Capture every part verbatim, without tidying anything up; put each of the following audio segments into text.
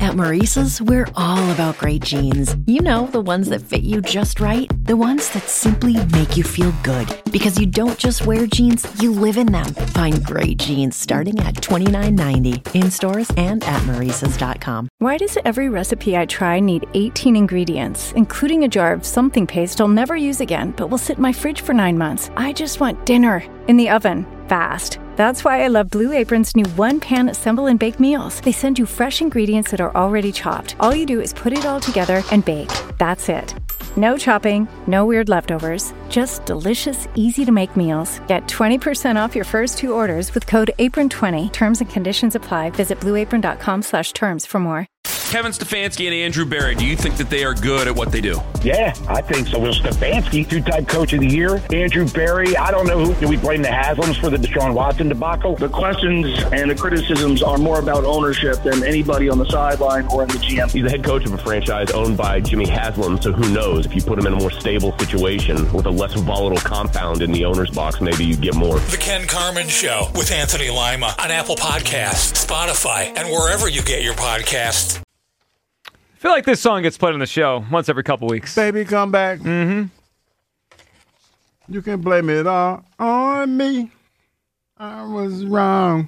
At Maurice's, we're all about great jeans. You know, the ones that fit you just right. The ones that simply make you feel good. Because you don't just wear jeans, you live in them. Find great jeans starting at twenty-nine ninety in stores and at maurices dot com. Why does every recipe I try need eighteen ingredients, including a jar of something paste I'll never use again, but will sit in my fridge for nine months? I just want dinner in the oven, fast. That's why I love Blue Apron's new one-pan assemble and bake meals. They send you fresh ingredients that are already chopped. All you do is put it all together and bake. That's it. No chopping, no weird leftovers, just delicious, easy-to-make meals. Get twenty percent off your first two orders with code apron twenty. Terms and conditions apply. Visit blue apron dot com slash terms for more. Kevin Stefanski and Andrew Berry, do you think that they are good at what they do? Yeah, I think so. Well, Stefanski, two-time coach of the year. Andrew Berry, I don't know who. Do we blame the Haslams for the Deshaun Watson debacle? The questions and the criticisms are more about ownership than anybody on the sideline or in the G M. He's the head coach of a franchise owned by Jimmy Haslam, so who knows? If you put him in a more stable situation with a less volatile compound in the owner's box, maybe you get more. The Ken Carman Show with Anthony Lima on Apple Podcasts, Spotify, and wherever you get your podcasts. I feel like this song gets played on the show once every couple weeks. Baby, come back. Mm-hmm. You can blame it all on me. I was wrong.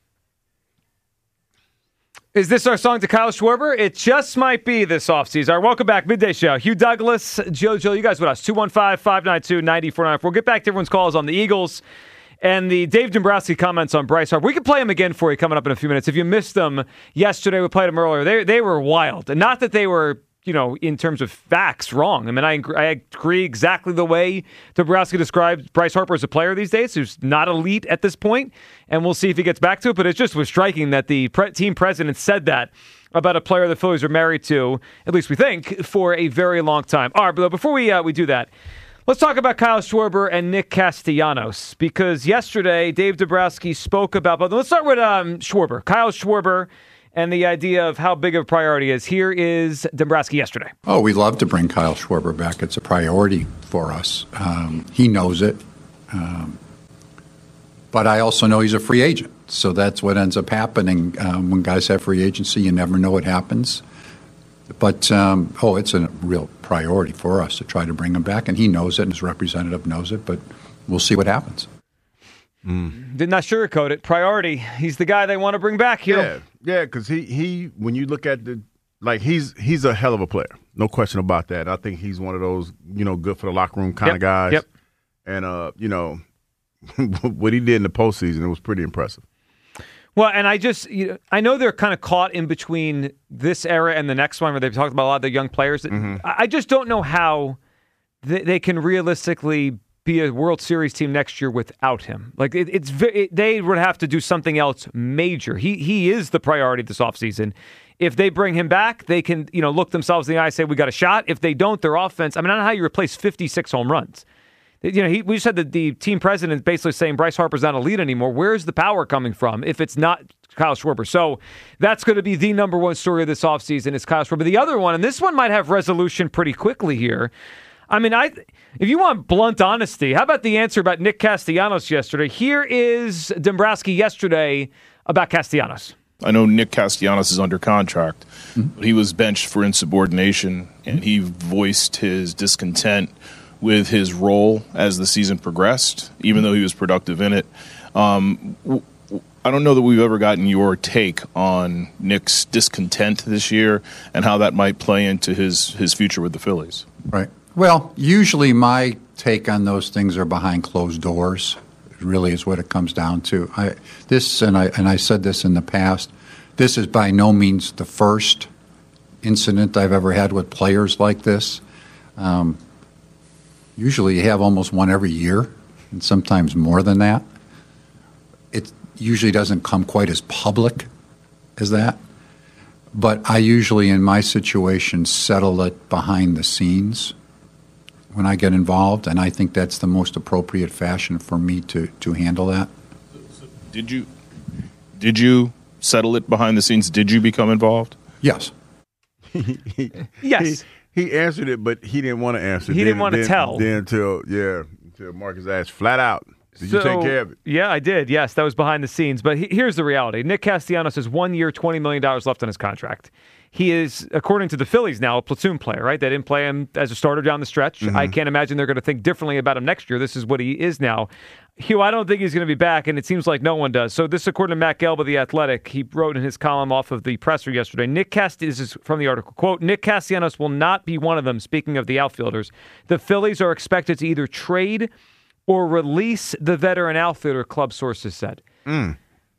Is this our song to Kyle Schwarber? It just might be this offseason. All right, welcome back. Midday Show. Hugh Douglas, JoJo, you guys with us. two one five, five nine two, nine four nine four. We'll get back to everyone's calls on the Eagles and the Dave Dombrowski comments on Bryce Harper. We can play them again for you coming up in a few minutes. If you missed them yesterday, we played them earlier. They they were wild. And not that they were, you know, in terms of facts, wrong. I mean, I, I agree exactly the way Dombrowski described Bryce Harper as a player these days, who's not elite at this point. And we'll see if he gets back to it. But it just was striking that the pre- team president said that about a player the Phillies are married to, at least we think, for a very long time. All right, but before we uh, we do that, let's talk about Kyle Schwarber and Nick Castellanos, because yesterday Dave Dombrowski spoke about both. Let's start with um, Schwarber, Kyle Schwarber, and the idea of how big of a priority is. Here is Dombrowski yesterday. Oh, we'd love to bring Kyle Schwarber back. It's a priority for us. Um, he knows it. Um, but I also know he's a free agent. So that's what ends up happening um, when guys have free agency. You never know what happens. But, um, oh, it's a real priority for us to try to bring him back. And he knows it, and his representative knows it. But we'll see what happens. Mm. Did not sugarcoat it. Priority. He's the guy they want to bring back here. Yeah, yeah, because he, he, when you look at the, like, he's he's a hell of a player. No question about that. I think he's one of those, you know, good for the locker room kind yep. of guys. Yep. And, uh, you know, what he did in the postseason, it was pretty impressive. Well, and I just, you know, I know they're kind of caught in between this era and the next one where they've talked about a lot of the young players. Mm-hmm. I just don't know how they, they can realistically be a World Series team next year without him. Like it, it's it, they would have to do something else major. He he is the priority this offseason. If they bring him back, they can, you know, look themselves in the eye and say we got a shot. If they don't, their offense. I mean, I don't know how you replace fifty-six home runs. You know, he, we just had the, the team president basically saying Bryce Harper's not elite anymore. Where's the power coming from if it's not Kyle Schwarber? So that's going to be the number one story of this offseason is Kyle Schwarber. The other one, and this one might have resolution pretty quickly here. I mean, I if you want blunt honesty, how about the answer about Nick Castellanos yesterday? Here is Dombrowski yesterday about Castellanos. I know Nick Castellanos is under contract, mm-hmm. but he was benched for insubordination, and he voiced his discontent with his role as the season progressed, even though he was productive in it. Um, I don't know that we've ever gotten your take on Nick's discontent this year and how that might play into his, his future with the Phillies. Right. Well, usually my take on those things are behind closed doors. It really is what it comes down to. I, this, and I, and I said this in the past, this is by no means the first incident I've ever had with players like this. Um, Usually you have almost one every year, and sometimes more than that. It usually doesn't come quite as public as that. But I usually, in my situation, settle it behind the scenes when I get involved, and I think that's the most appropriate fashion for me to, to handle that. Did you, did you settle it behind the scenes? Did you become involved? Yes. Yes. He, he answered it, but he didn't want to answer. He then, didn't want to then, tell. Then until, yeah, until Marcus asked flat out. Did so, you take care of it? Yeah, I did. Yes, that was behind the scenes. But he, here's the reality. Nick Castellanos has one year, twenty million dollars left on his contract. He is, according to the Phillies now, a platoon player, right? They didn't play him as a starter down the stretch. Mm-hmm. I can't imagine they're going to think differently about him next year. This is what he is now. Hugh, I don't think he's going to be back, and it seems like no one does. So this, according to Matt Gelb of The Athletic, he wrote in his column off of the presser yesterday, Nick Cast- this is from the article, quote, Nick Castellanos will not be one of them, speaking of the outfielders. The Phillies are expected to either trade or release the veteran outfielder, club sources said. Mm.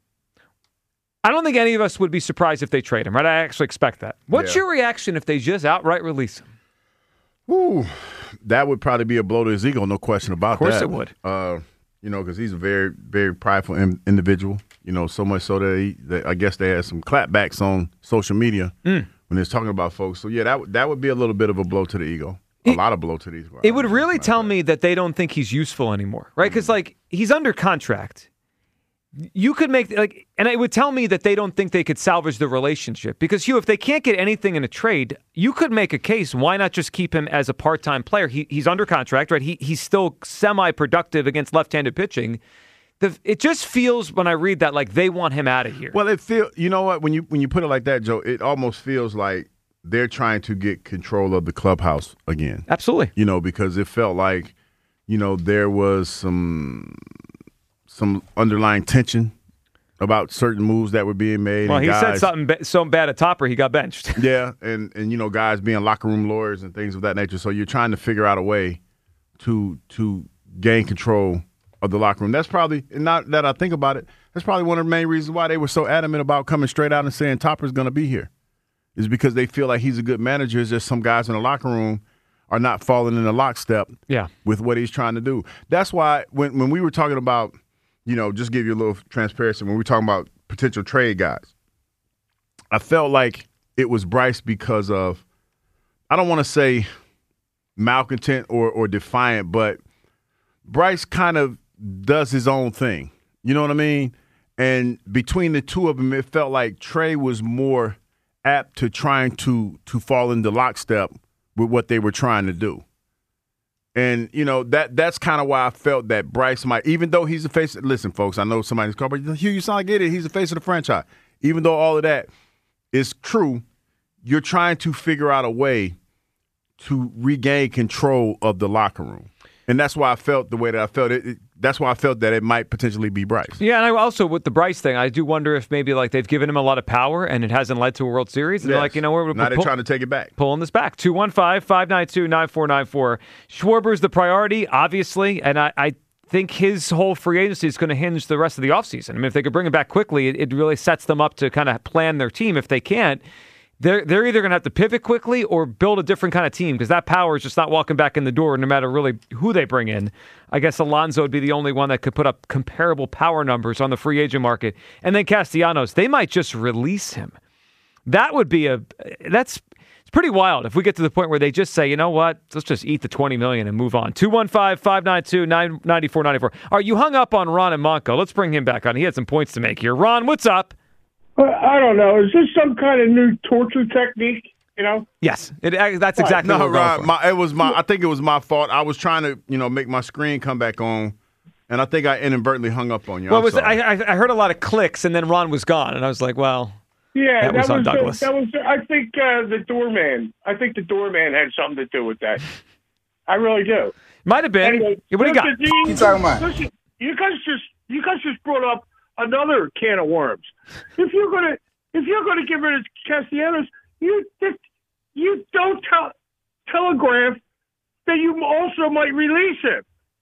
I don't think any of us would be surprised if they trade him, right? I actually expect that. What's Yeah. your reaction if they just outright release him? Ooh, that would probably be a blow to his ego, no question about that. Of course it would. Uh, you know, because he's a very, very prideful in- individual. You know, so much so that, he, that I guess they had some clapbacks on social media mm. when they're talking about folks. So, yeah, that, w- that would be a little bit of a blow to the ego. A it, lot of blow to the ego. It would really tell me that they don't think he's useful anymore, right? Because, like, he's under contract. You could make, like, and it would tell me that they don't think they could salvage the relationship. Because, Hugh, if they can't get anything in a trade, you could make a case. Why not just keep him as a part-time player? He, he's under contract, right? He He's still semi-productive against left-handed pitching. The, it just feels, when I read that, like they want him out of here. Well, it feel you know what? When you when you put it like that, Joe, it almost feels like they're trying to get control of the clubhouse again. Absolutely. You know, because it felt like, you know, there was some some underlying tension about certain moves that were being made. Well, and he guys, said something ba- so bad at Topper, he got benched. Yeah, and, and, you know, guys being locker room lawyers and things of that nature. So you're trying to figure out a way to to gain control of the locker room. That's probably, and not that I think about it, that's probably one of the main reasons why they were so adamant about coming straight out and saying Topper's going to be here, is because they feel like he's a good manager. It's just some guys in the locker room are not falling in the lockstep yeah. with what he's trying to do. That's why when, when we were talking about, you know, just give you a little transparency, when we were talking about potential trade guys, I felt like it was Bryce because of, I don't want to say malcontent or, or defiant, but Bryce kind of does his own thing. You know what I mean? And between the two of them, it felt like Trey was more apt to trying to to fall into lockstep with what they were trying to do. And, you know, that that's kind of why I felt that Bryce might, even though he's the face, listen, folks, I know somebody's called, but Hugh, you sound like it. He's the face of the franchise. Even though all of that is true, you're trying to figure out a way to regain control of the locker room. And that's why I felt the way that I felt. It, it, that's why I felt that it might potentially be Bryce. Yeah, and I also, with the Bryce thing, I do wonder if maybe like they've given him a lot of power and it hasn't led to a World Series. And Yes. they're like, you know, we're, now we're they're pull, trying to take it back. Pulling this back. two one five, five nine two, nine four nine four. Schwarber's the priority, obviously, and I, I think his whole free agency is going to hinge the rest of the offseason. I mean, if they could bring him back quickly, it, it really sets them up to kind of plan their team. If they can't, They're they're either going to have to pivot quickly or build a different kind of team because that power is just not walking back in the door no matter really who they bring in. I guess Alonso would be the only one that could put up comparable power numbers on the free agent market. And then Castellanos, they might just release him. That would be a – that's it's pretty wild if we get to the point where they just say, you know what, let's just eat the twenty million dollars and move on. two one five, five nine two, nine four nine four. All right, you hung up on Ron and Monco. Let's bring him back on. He had some points to make here. Ron, what's up? I don't know. Is this some kind of new torture technique? You know? Yes, it, that's exactly no, what we're Ron, going for. my, it was my. I think it was my fault. I was trying to, you know, make my screen come back on, and I think I inadvertently hung up on you. Well, I'm was, sorry. I, I heard a lot of clicks, and then Ron was gone, and I was like, well, Yeah, that was on Douglas. Uh, that was. I think uh, the doorman. I think the doorman had something to do with that. I really do. Might have been. Anyway, what do you got? listen, you, You talking about? Listen, you guys just you guys just brought up another can of worms. If you're gonna if you're gonna get rid of Castellanos, you just, you don't tell, telegraph that you also might release him.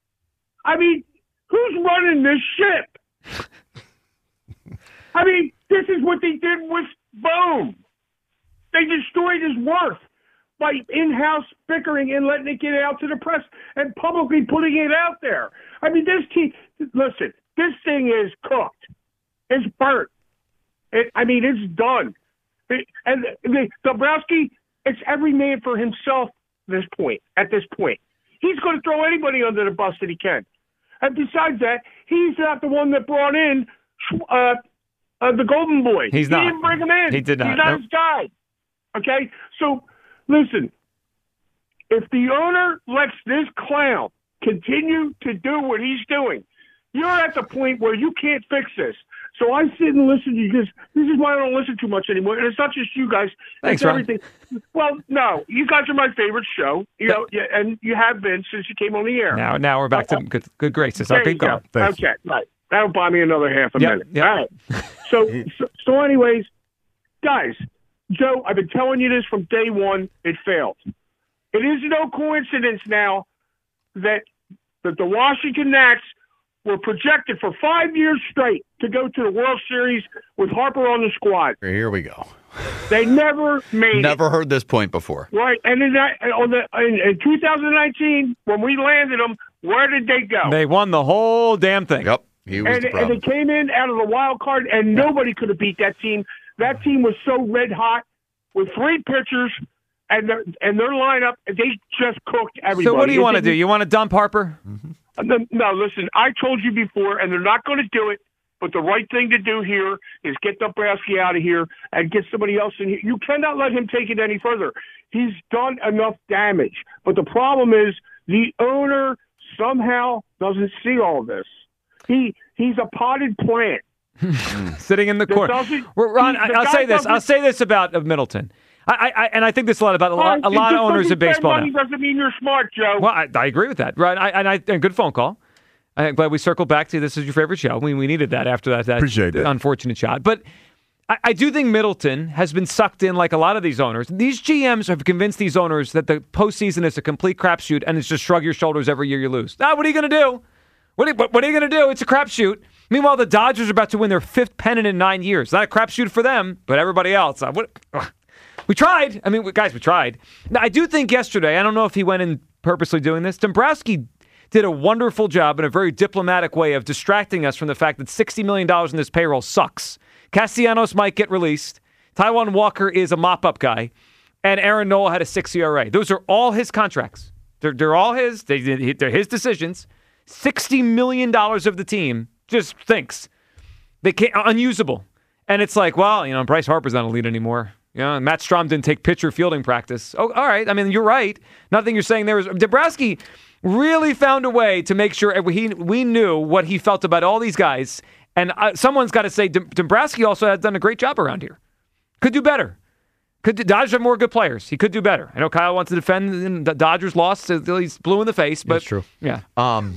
I mean, who's running this ship? I mean, this is what they did with Bohm. They destroyed his worth by in-house bickering and letting it get out to the press and publicly putting it out there. I mean, this team, listen, this thing is cooked. It's burnt. It, I mean, it's done. It, and the, Dombrowski, it's every man for himself this point, at this point. He's going to throw anybody under the bus that he can. And besides that, he's not the one that brought in uh, uh, the Golden Boy. He's he not. He didn't bring him in. He did not. He's not Nope. his guy. Okay? So, listen, if the owner lets this clown continue to do what he's doing, you're at the point where you can't fix this. So I sit and listen to you because this is why I don't listen too much anymore. And it's not just you guys. Thanks, it's everything. Ron. Well, no, you guys are my favorite show, you know, yeah, and you have been since you came on the air. Now, now we're back to good, good graces. There Okay, you go. Okay, right. That'll buy me another half a yep, minute. Yep. All right. So, so, so, anyways, guys, Joe, I've been telling you this from day one. It failed. It is no coincidence now that that the Washington Nats were projected for five years straight to go to the World Series with Harper on the squad. Here we go. They never made Never it. heard this point before. Right, and in, that, on the, in, in two thousand nineteen, when we landed them, where did they go? They won the whole damn thing. Yep, he was and, the problem. and they came in out of the wild card, and nobody could have beat that team. That team was so red hot with three pitchers, and their, and their lineup, they just cooked everybody. So what do you It want to do? didn't- You want to dump Harper? Mm-hmm. No, listen, I told you before, and they're not going to do it, but the right thing to do here is get Dombrowski out of here and get somebody else in here. You cannot let him take it any further. He's done enough damage. But the problem is the owner somehow doesn't see all this. He He's a potted plant. Sitting in the That corner. doesn't- Well, Ron, he- I, the I'll guy say this. doesn't- I'll say this about uh, Middleton. I, I, and I think this a lot about a lot, a It lot of just owners doesn't of baseball spend money now. doesn't mean you're smart, Joe. Well, I, I agree with that. Right? I, and I and good phone call. I'm glad we circled back to this is your favorite show. We we needed that after that, that, Appreciate that. unfortunate shot. But I, I do think Middleton has been sucked in like a lot of these owners. These G Ms have convinced these owners that the postseason is a complete crapshoot and it's just shrug your shoulders every year you lose. Now, what are you going to do? What are, you, what are you going to do? It's a crapshoot. Meanwhile, the Dodgers are about to win their fifth pennant in nine years. Not a crapshoot for them, but everybody else. Uh, what? Ugh. We tried. I mean, we, guys, we tried. Now, I do think yesterday, I don't know if he went in purposely doing this, Dombrowski did a wonderful job in a very diplomatic way of distracting us from the fact that sixty million dollars in this payroll sucks. Castellanos might get released. Taijuan Walker is a mop-up guy. And Aaron Nola had a six E R A. Those are all his contracts. They're, they're all his. They, they're his decisions. sixty million dollars of the team just thinks. They can't, unusable. And it's like, well, you know, Bryce Harper's not a lead anymore. You know, Matt Strom didn't take pitcher fielding practice. Oh, all right. I mean, you're right. Nothing you're saying there is. Dombrowski really found a way to make sure he, we knew what he felt about all these guys. And uh, someone's got to say Dombrowski also has done a great job around here. Could do better. Could do, Dodgers have more good players. He could do better. I know Kyle wants to defend. And the Dodgers lost. So he's blue in the face. But That's true. Yeah. Um,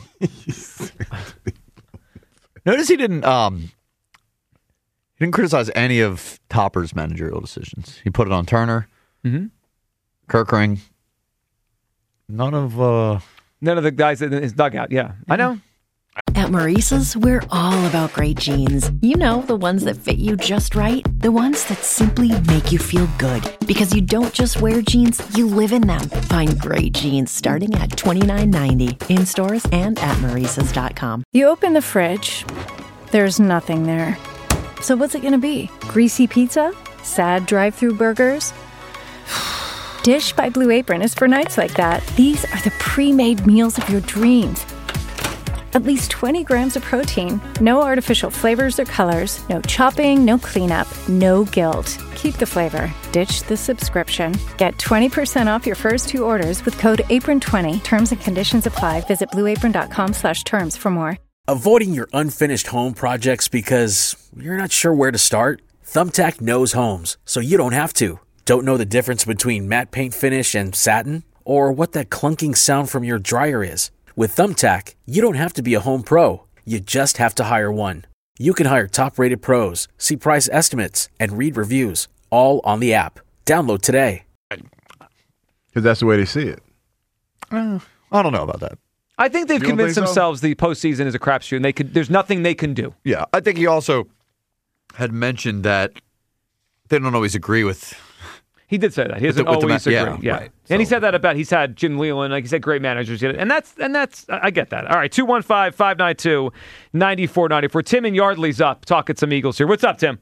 notice he didn't. Um, He didn't criticize any of Topper's managerial decisions. He put it on Turner, mm-hmm. Kirkring. None of uh, none of the guys in his dugout. Yeah, I know. At Maurice's, we're all about great jeans. You know, the ones that fit you just right. The ones that simply make you feel good. Because you don't just wear jeans, you live in them. Find great jeans starting at twenty-nine ninety in stores and at Maurices dot com. You open the fridge, there's nothing there. So what's it going to be? Greasy pizza? Sad drive-thru burgers? Dish by Blue Apron is for nights like that. These are the pre-made meals of your dreams. At least twenty grams of protein, no artificial flavors or colors, no chopping, no cleanup, no guilt. Keep the flavor. Ditch the subscription. Get twenty percent off your first two orders with code apron twenty. Terms and conditions apply. Visit blueapron.com slash terms for more. Avoiding your unfinished home projects because you're not sure where to start? Thumbtack knows homes, so you don't have to. Don't know the difference between matte paint finish and satin? Or what that clunking sound from your dryer is? With Thumbtack, you don't have to be a home pro. You just have to hire one. You can hire top-rated pros, see price estimates, and read reviews, all on the app. Download today. Because that's the way they see it. Uh, I don't know about that. I think they've You don't convinced think so? themselves the postseason is a crapshoot, and they could. There's nothing they can do. Yeah, I think he also had mentioned that they don't always agree with. He did say that. He With doesn't the- with the always ma- agree. yeah, Yeah, right. and he said that about. He's had Jim Leland, like he said, great managers, and that's and that's. I get that. All right, two one five five nine two ninety four ninety four. Tim and Yardley's up talking some Eagles here. What's up, Tim?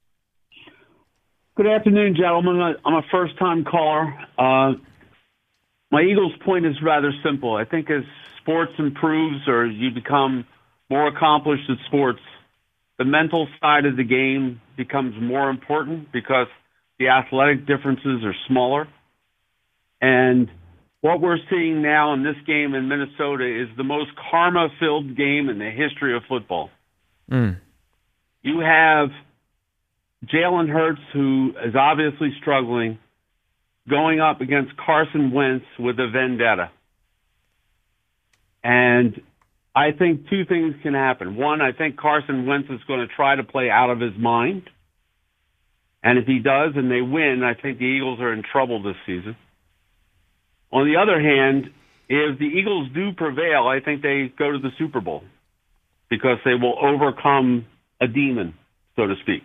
Good afternoon, gentlemen. I'm a first-time caller. Uh, my Eagles' point is rather simple. I think as sports improves or you become more accomplished at sports, the mental side of the game becomes more important because the athletic differences are smaller. And what we're seeing now in this game in Minnesota is the most karma-filled game in the history of football. Mm. You have Jalen Hurts, who is obviously struggling, going up against Carson Wentz with a vendetta. And I think two things can happen. One, I think Carson Wentz is going to try to play out of his mind. And if he does and they win, I think the Eagles are in trouble this season. On the other hand, if the Eagles do prevail, I think they go to the Super Bowl because they will overcome a demon, so to speak.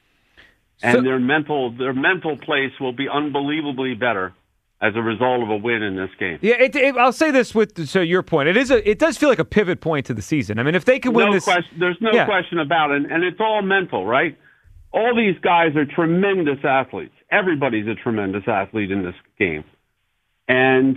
And So- their mental their mental place will be unbelievably better as a result of a win in this game. Yeah, it, it, I'll say this with so your point. It is a, it does feel like a pivot point to the season. I mean, if they could win no this, question, there's no Yeah. question about it, and it's all mental, right? All these guys are tremendous athletes. Everybody's a tremendous athlete in this game. And,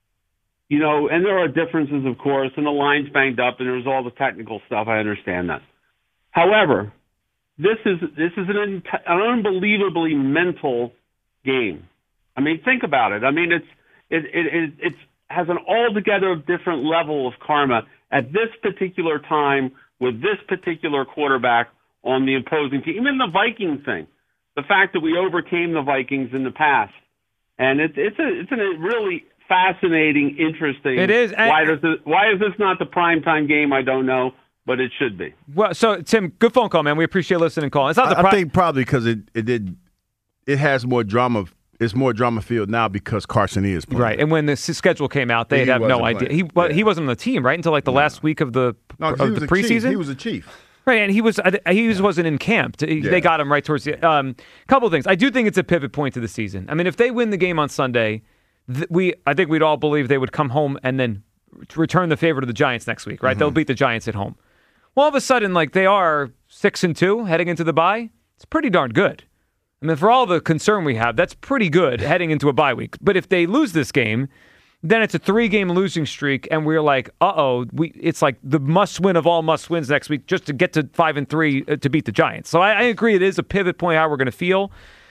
you know, and there are differences, of course, and the line's banged up, and there's all the technical stuff. I understand that. However, this is this is an, an unbelievably mental game. I mean, think about it. I mean, it's it it it it's, has an altogether different level of karma at this particular time with this particular quarterback on the opposing team. Even the Viking thing, the fact that we overcame the Vikings in the past, and it's it's a it's a really fascinating, interesting. It is. Why does it, why is this not the primetime game? I don't know, but it should be. Well, so Tim, good phone call, man. We appreciate listening and calling. It's not the I, pri- I think probably because it it did it has more drama. It's more drama filled now because Carson is playing. Right, and when the s- schedule came out, they'd He have no wasn't idea. playing. He well, he wasn't on the team, right, until like the last week of the No, 'cause of he was the a chief. preseason. He was a chief. Right, and he was I th- he was, wasn't in camp. They Yeah. got him right towards the. Um, couple of things. I do think it's a pivot point to the season. I mean, if they win the game on Sunday, th- we I think we'd all believe they would come home and then return the favor to the Giants next week. Right, Mm-hmm. they'll beat the Giants at home. Well, all of a sudden, like they are six and two heading into the bye. It's pretty darn good. I mean, for all the concern we have, that's pretty good heading into a bye week. But if they lose this game, then it's a three-game losing streak, and we're like, uh-oh, we it's like the must-win of all must-wins next week just to get to five and three uh, to beat the Giants. So I, I agree, it is a pivot point how we're going to feel.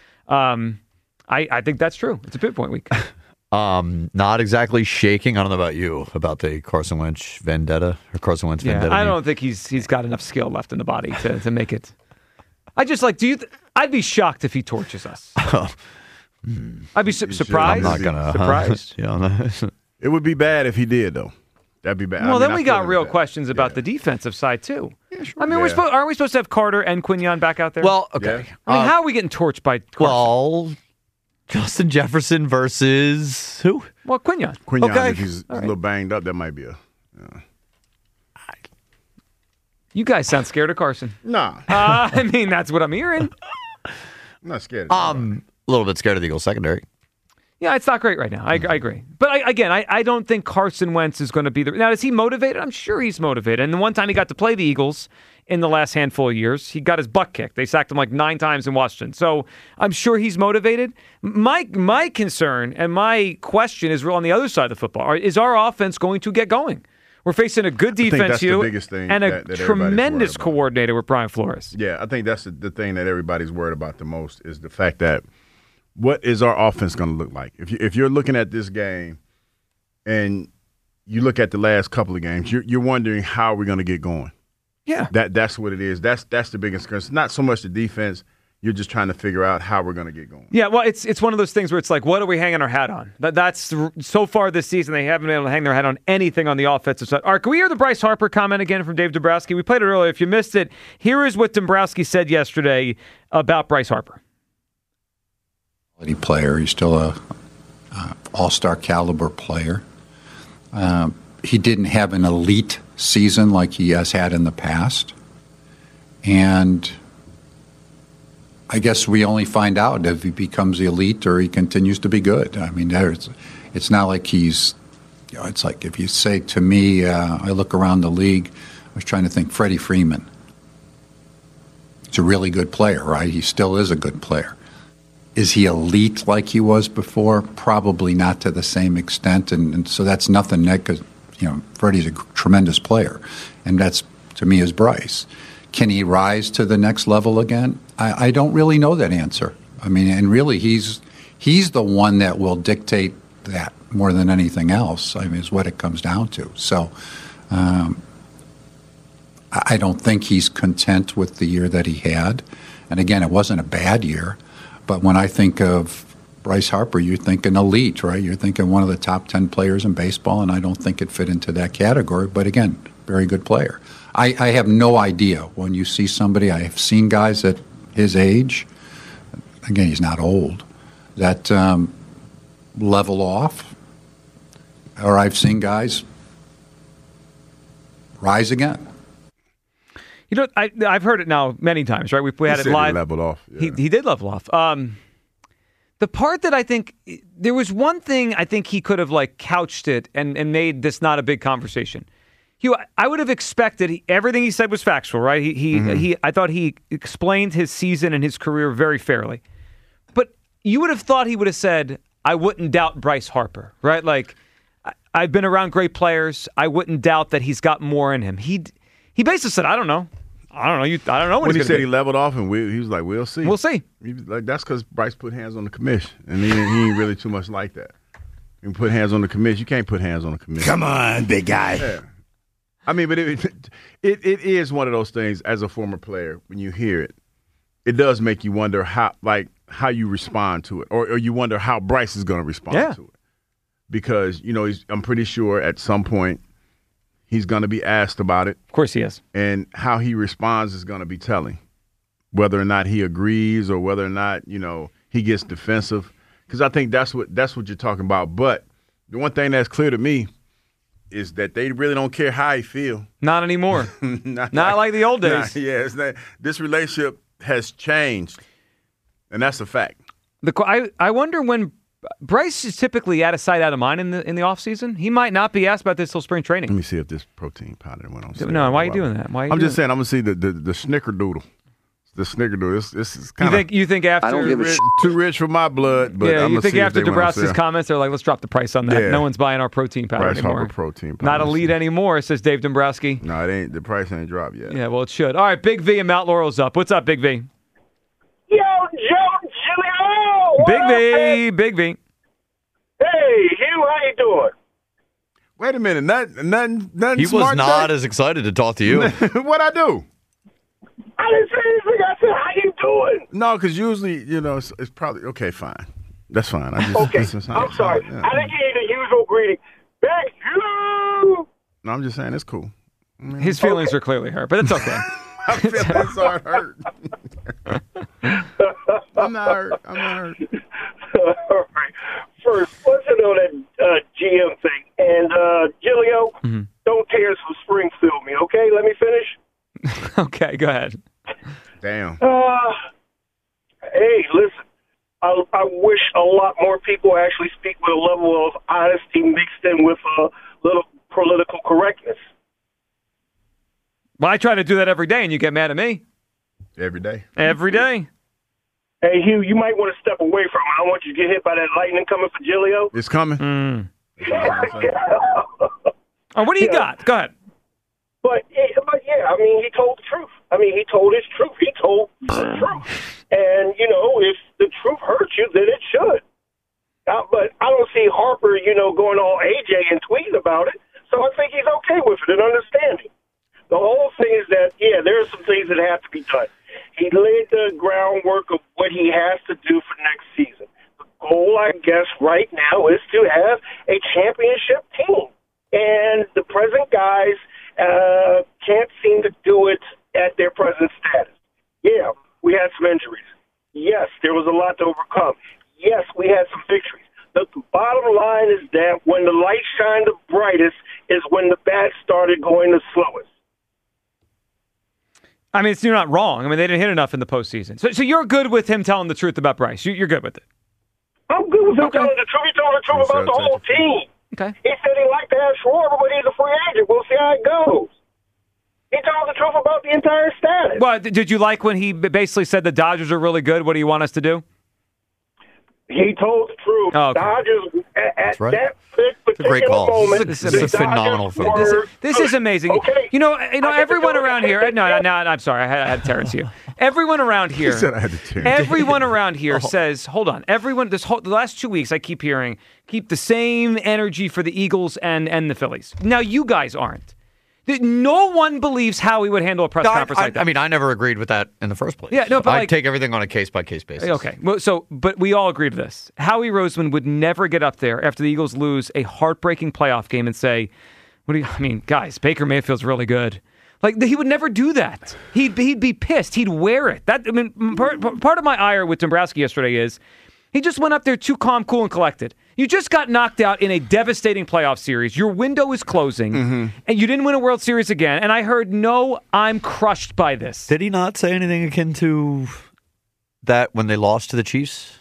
Um, I, I think that's true. It's a pivot point week. Um, not exactly shaking. I don't know about you about the Carson Wentz vendetta or Carson Wentz Yeah, vendetta. I don't think he's he's got enough skill left in the body to, to make it. I just like, do you? Th- I'd be shocked if he torches us. I'd be su- surprised. I'm not gonna surprised. Yeah, It would be bad if he did, though. That'd be bad. I Well, mean, then I we feel got it real bad. questions about the defensive side too. I mean, we're Yeah. supposed aren't we supposed to have Carter and Quinion back out there? Well, okay. I mean, Uh, how are we getting torched by Carson? Well, Justin Jefferson versus who? Well, Quinion. Quinion, Okay. if he's All a right. little banged up, that might be a. Yeah. You guys sound scared of Carson. Nah, Uh, I mean, that's what I'm hearing. I'm not scared. Of Um, a little bit scared of the Eagles secondary. Yeah, it's not great right now. I, I agree. But I, again, I, I don't think Carson Wentz is going to be the. Now, is he motivated? I'm sure he's motivated. And the one time he got to play the Eagles in the last handful of years, he got his butt kicked. They sacked him like nine times in Washington. So I'm sure he's motivated. My my concern and my question is real on the other side of the football. Are- Is our offense going to get going? We're facing a good think defense, that's the you, biggest thing and a that- that everybody's tremendous worried about. coordinator with Brian Flores. Yeah, I think that's the, the thing that everybody's worried about the most is the fact that what is our offense going to look like? If you if you're looking at this game and you look at the last couple of games, you're you're wondering how we're going to get going. Yeah, That that's what it is. That's that's the biggest concern. It's not so much the defense. You're just trying to figure out how we're going to get going. Yeah, well, it's it's one of those things where it's like, what are we hanging our hat on? That that's so far this season they haven't been able to hang their hat on anything on the offensive side. All right, can we hear the Bryce Harper comment again from Dave Dombrowski? We played it earlier. If you missed it, here is what Dombrowski said yesterday about Bryce Harper. Quality player. He's still a uh, all-star caliber player. Um, he didn't have an elite season like he has had in the past, and I guess we only find out if he becomes elite or he continues to be good. I mean, there's, it's not like he's, you know, it's like if you say to me, uh, I look around the league, I was trying to think Freddie Freeman. He's a really good player, right? He still is a good player. Is he elite like he was before? Probably not to the same extent, and, and so that's nothing, Nick, because, you know, Freddie's a tremendous player, and that's, to me, is Bryce. Can he rise to the next level again? I, I don't really know that answer. I mean, and really, he's he's the one that will dictate that more than anything else. I mean, is what it comes down to. So um, I don't think he's content with the year that he had. And again, it wasn't a bad year. But when I think of Bryce Harper, you're thinking elite, right? You're thinking one of the top ten players in baseball, and I don't think it fit into that category. But again, very good player. I, I have no idea when you see somebody. I have seen guys at his age, again, he's not old, that um, level off. Or I've seen guys rise again. You know, I, I've heard it now many times, right? We, we had He it said he live. leveled off. Yeah. He, he did level off. Um, the part that I think, there was one thing I think he could have like couched it and, and made this not a big conversation. Hugh, I would have expected he, everything he said was factual, right? He, he, Mm-hmm. he, I thought he explained his season and his career very fairly. But you would have thought he would have said, I wouldn't doubt Bryce Harper, right? Like, I, I've been around great players. I wouldn't doubt that he's got more in him. He he basically said, I don't know. I don't know. You, I don't know what When he's he said be. he leveled off, and we, he was like, "We'll see. We'll see." He was like, that's because Bryce put hands on the commish, and he, he ain't really too much like that. You put hands on the commish. You can't put hands on the commish. Come on, big guy. Yeah. I mean, but it, it it is one of those things. As a former player, when you hear it, it does make you wonder how like how you respond to it, or, or you wonder how Bryce is going to respond Yeah. to it, because you know he's, I'm pretty sure at some point he's going to be asked about it. Of course he is. And how he responds is going to be telling, whether or not he agrees or whether or not, you know, he gets defensive. Because I think that's what that's what you're talking about. But the one thing that's clear to me is that they really don't care how he feel. Not anymore. not, Not like the old days. Nah, yeah, it's not, this relationship has changed, and that's a fact. The I I wonder when Bryce is typically out of sight, out of mind in the in the offseason. He might not be asked about this till spring training. Let me see if this protein powder went on. No, why are you doing that? Why are you I'm doing just saying. I'm gonna see the the, the snickerdoodle. The snickerdoodle. This, this is kind You of. think you think after too rich, too rich for my blood. But yeah, I'm you gonna think see if after they went on DeBrusque's sale. comments, they're like, let's drop the price on that. Yeah. No one's buying our protein powder Bryce anymore. Harper protein powder. Not elite anymore, says Dave Dombrowski. No, it ain't. The price ain't dropped yet. Yeah, well, it should. All right, Big V and Mount Laurel's up. What's up, Big V? Yo, Joe Giglio! Big V, Big V. Hey, Hugh, how you doing? Wait a minute. Nothing. Nothing. Nothing. He was smart not today? as excited to talk to you. What I do? I didn't say anything. I said, how you doing? No, because usually, you know, it's, it's probably okay. Fine. That's fine. I just, Okay, this is how- I'm sorry. yeah. I didn't give you the usual greeting. Big Hugh! No, I'm just saying it's cool. His feelings are clearly hurt, but it's okay. I feel that's all hurt. I'm not hurt. I'm not hurt. All right. First, let's hit on that uh, G M thing. And, uh, Giglio, Mm-hmm. don't tears from Springfield me, okay? Let me finish. Okay, go ahead. Damn. Uh, hey, listen. I, I wish a lot more people actually speak with a level of honesty mixed in with a little political correctness. Well, I try to do that every day, and you get mad at me. Every day. Every day. Hey, Hugh, you might want to step away from it. I don't want you to get hit by that lightning coming for Giglio. It's coming. Mm. Oh, what do you got? Go ahead. But, yeah, but yeah, I mean, he told the truth. I mean, he told his truth. He told the truth. And, you know, if the truth hurts you, then it should. Uh, but I don't see Harper, you know, going all A J and tweeting about it. So I think he's okay with it and understanding. The whole thing is that, yeah, there are some things that have to be done. He laid the groundwork of what he has to do for next season. The goal, I guess, right now is to have a championship team. And the present guys uh, can't seem to do it at their present status. Yeah, we had some injuries. Yes, there was a lot to overcome. Yes, we had some victories. The bottom line is that when the light shined the brightest is when the bats started going the slowest. I mean, it's, you're not wrong. I mean, they didn't hit enough in the postseason. So, so you're good with him telling the truth about Bryce. You, you're good with it. I'm good with him telling the truth. He told the truth about the whole team. Okay. He said he liked to have Schwarber, but he's a free agent. We'll see how it goes. He told the truth about the entire status. Well, did you like when he basically said the Dodgers are really good? What do you want us to do? He told the truth. Oh, okay. Dodgers at, at right. that It's a great call. moment. This is, this is a phenomenal film. This, is- this is amazing. Okay. You know, you know, I get to everyone go around ahead. here. No, no, no, I'm sorry. I had, I had to Terrence you. Everyone around here. He said I had to tear. Everyone around here says, hold on. Everyone, this whole the last two weeks, I keep hearing, keep the same energy for the Eagles and and the Phillies. Now you guys aren't. No one believes Howie would handle a press No, I, conference I, like that. I mean, I never agreed with that in the first place. Yeah, no, but I like- take everything on a case by case basis. Okay, well, so but we all agree to this. Howie Roseman would never get up there after the Eagles lose a heartbreaking playoff game and say, "What do you? I mean, guys, Baker Mayfield's really good." Like he would never do that. He'd he'd be pissed. He'd wear it. That I mean, part, part of my ire with Dombrowski yesterday is he just went up there too calm, cool, and collected. You just got knocked out in a devastating playoff series. Your window is closing, Mm-hmm. and you didn't win a World Series again. And I heard, no, I'm crushed by this. Did he not say anything akin to that when they lost to the Chiefs?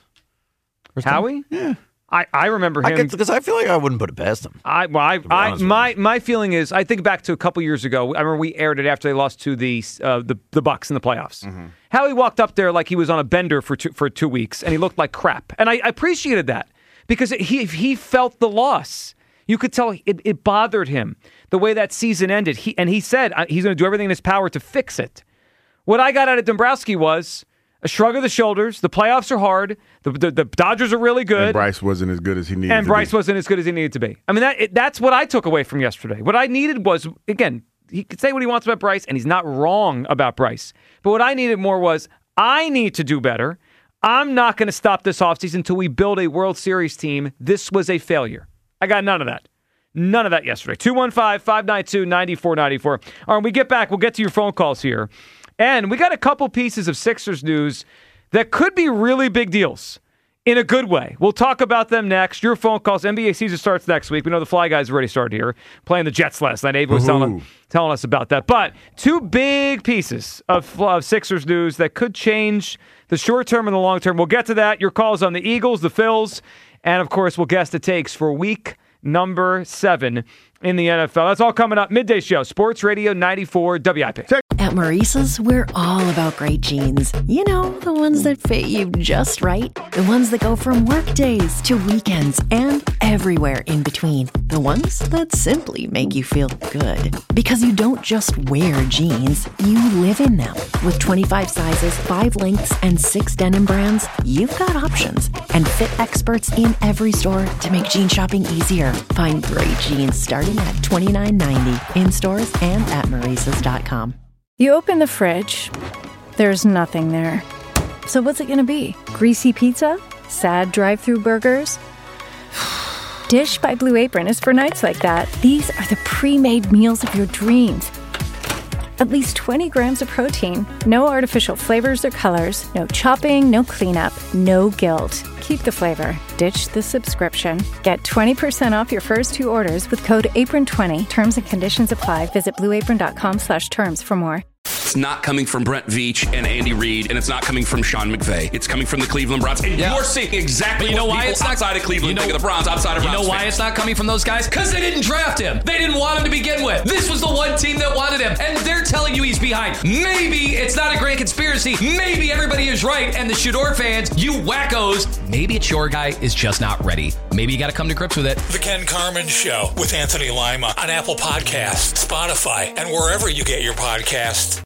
Howie? Yeah. I, I remember him. Because I, I feel like I wouldn't put it past him. I, well, I, I honest with my my feeling is, I think back to a couple years ago. I remember we aired it after they lost to the uh, the the Bucks in the playoffs. Mm-hmm. Howie walked up there like he was on a bender for two, for two weeks, and he looked like crap. And I, I appreciated that because it, he he felt the loss. You could tell it, it bothered him the way that season ended. He and he said uh, he's going to do everything in his power to fix it. What I got out of Dombrowski was a shrug of the shoulders. The playoffs are hard. The, the, the Dodgers are really good. And Bryce wasn't as good as he needed And to Bryce be. wasn't as good as he needed to be. I mean, that it, that's what I took away from yesterday. What I needed was, again, he could say what he wants about Bryce, and he's not wrong about Bryce. But what I needed more was, I need to do better. I'm not going to stop this offseason until we build a World Series team. This was a failure. I got none of that. None of that yesterday. two one five, five nine two, nine four nine four. All right, when we get back, we'll get to your phone calls here. And we got a couple pieces of Sixers news that could be really big deals in a good way. We'll talk about them next. Your phone calls. N B A season starts next week. We know the Fly Guys already started here, playing the Jets last night. Abe was telling, telling us about that. But two big pieces of, of Sixers news that could change the short term and the long term. We'll get to that. Your calls on the Eagles, the Phils, and, of course, we'll guess the takes for week number seven in the N F L. That's all coming up. Midday Show, Sports Radio ninety-four W I P. At Maurice's, we're all about great jeans. You know, the ones that fit you just right. The ones that go from work days to weekends and everywhere in between. The ones that simply make you feel good. Because you don't just wear jeans, you live in them. With twenty-five sizes, five lengths, and six denim brands, you've got options. And fit experts in every store to make jean shopping easier. Find great jeans starting at twenty-nine ninety in stores and at Maurice's dot com. You open the fridge, there's nothing there. So what's it gonna be? Greasy pizza? Sad drive-through burgers? Dish by Blue Apron is for nights like that. These are the pre-made meals of your dreams. At least twenty grams of protein, no artificial flavors or colors, no chopping, no cleanup, no guilt. Keep the flavor. Ditch the subscription. Get twenty percent off your first two orders with code apron twenty. Terms and conditions apply. Visit blueapron.com slash terms for more. It's not coming from Brent Veach and Andy Reid, and it's not coming from Sean McVay. It's coming from the Cleveland Browns. And Yeah. you're seeing exactly But you know what why people it's not outside of Cleveland you know, think of the Browns, outside of You Browns know why fans. it's not coming from those guys? Because they didn't draft him. They didn't want him to begin with. This was the one team that wanted him, and they're telling you he's behind. Maybe it's not a grand conspiracy. Maybe everybody is right, and the Shador fans, you wackos, maybe it's your guy is just not ready. Maybe you got to come to grips with it. The Ken Carman Show with Anthony Lima on Apple Podcasts, Spotify, and wherever you get your podcasts.